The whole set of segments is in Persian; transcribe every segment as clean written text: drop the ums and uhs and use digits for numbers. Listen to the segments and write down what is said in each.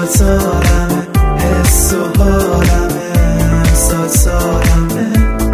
سالمه حس و حالمه سالمه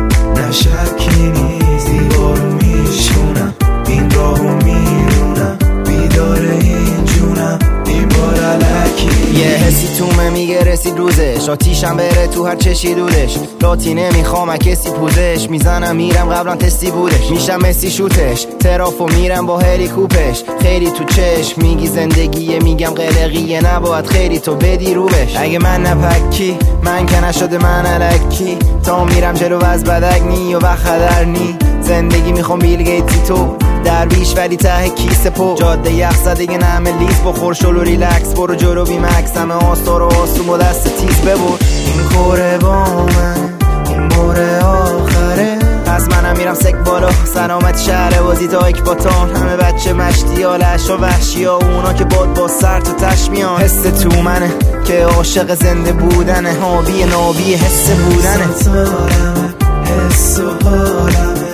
نشکی نیست دیوارو میشونم این راهو میرونم بیدار این جونم این بار علکی یه حسی تومه میگه رسید روزش آتیشم بره تو هر چشی دودش لاتی نمیخوام کسی پوزش میزنم میرم قبلا تستی بودش میشم مسی شوتش ترافو میرم با هلیکوپش خیلی تو چشم میگی زندگیه میگم قلقیه نباید خیلی تو بدی روبش اگه من نپکی من که نشده من الکی تا میرم جلو از بدک نی و وقت خدر نی زندگی میخوام بیل گیتی تو درویش ولی ته کیسه پو جاده یخ زدگه نمه لیز بخور شل و ریلکس برو جلو بی مکس همه آستار و آسون با دست تیز ببر این خوره با من این باره آخره پس منم میرم سک بالا سلامت شهر بازی تا اکباتان همه بچه مشتی ها لش و وحشی ها اونا که باد با سر تو تشمیان حس تو منه که عاشق زنده بودنه هابی نابی حس بودنه سالمه حس و حالمه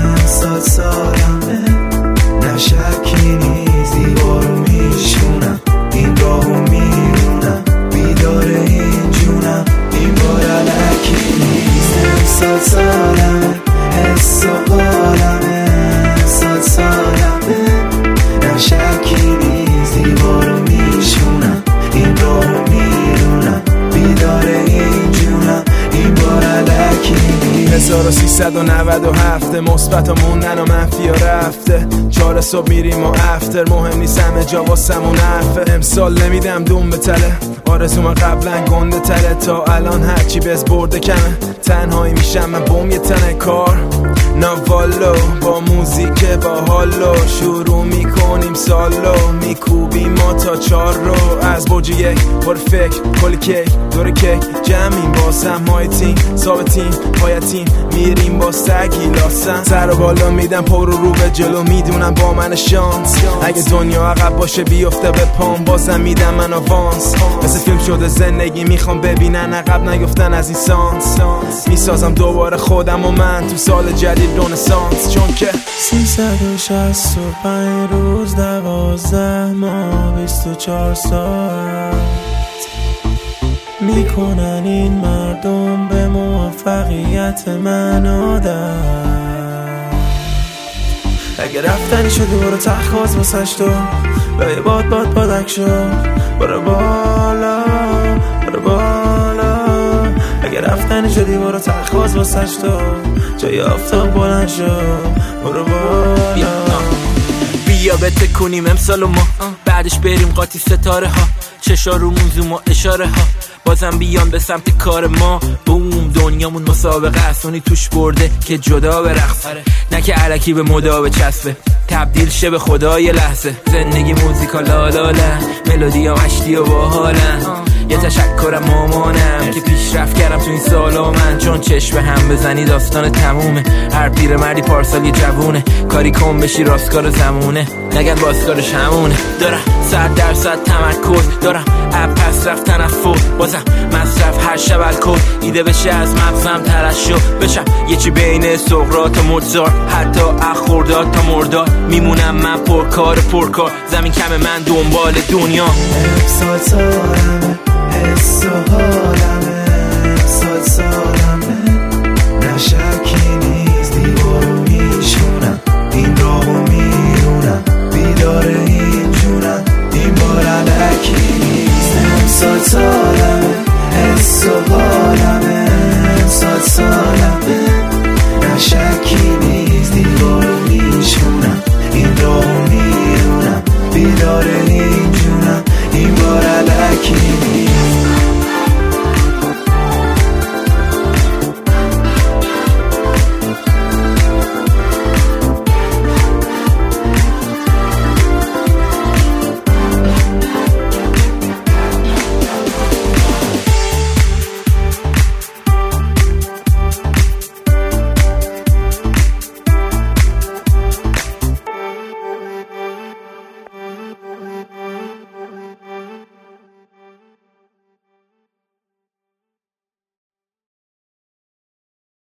سالمه نشکی نیست دیوارو میشونم این راهو میرونم بیدار این جونم این بار علکی نیست سالمه حس و حالمه سالمه نشکی نیست دیوارو میشونم این راهو میرونم بیدار این جونم این بار علکی نیست 1397 مثبت ها موندن و منفی ها رفته 4 صبح میریم و افتر مهم نیست همه جا واسمون حرفه امسال نمیدم دوم به تله آرزوم قبلا گنده تله تا الان هرچی بز برده کمه تنهایی میشم من بوم یه تنه کار نوالو با موزیک با حالو شروع میکنیم سالو میکوبیم ما تا 4 رو از برج 1 پر فکر کل کیک دور کیک جمعیم باسم های تیم ثابتیم پایتیم میریم با سگی لاسن سر و بالا میدم پر رو به جلو میدونم با من شانس اگه دنیا عقب باشه بیفته به پام بازم میدم من آوانس مثل فیلم شده زندگی میخوام ببینن عقب نیفتن از این سانس میسازم دوباره خودم و من تو سال جدید رنسانس چون که 365 روز 12 ماه 24 ساعت میکنن این مردم به موفقیت من عادت اگه رفتنی شدی برو تخواز واسش تو به یه بادک شد برو بالا اگه رفتنی شدی برو تخواز واسش تو جای آفتاب بلند شد برو بالا بیا بتکونیم امسال ما بعدش بریم قاطی ستاره ها چشا رومون زوم و اشاره ها بازم بیان به سمت کار ما بوم دنیامون مسابقه اسونی توش برده که جدا به رقص نه که علکی به مدا به چسبه تبدیل شه به خدای لحظه زندگی موزیکا لالالن ملودی ها مشتی و باحالن یه تشکرم مامانم که پیشرفت کردم تو این سالا من چون چشم هم بزنی داستان تمومه هر پیر مردی پارسال یه جوونه کاری کن بشی راستکار زمونه نگن بازکارش همونه دارم 100% تمرکز دارم اب پس رفت تنفر بازم مصرف هر شب الکل ایده بشه از مغزم ترشح بشم یه چی بین سقراط و موزارت حتی اخورداد تا مرداد میمونم من پرکار زمین کم من دنبال دنیا سالمه حس و حالمه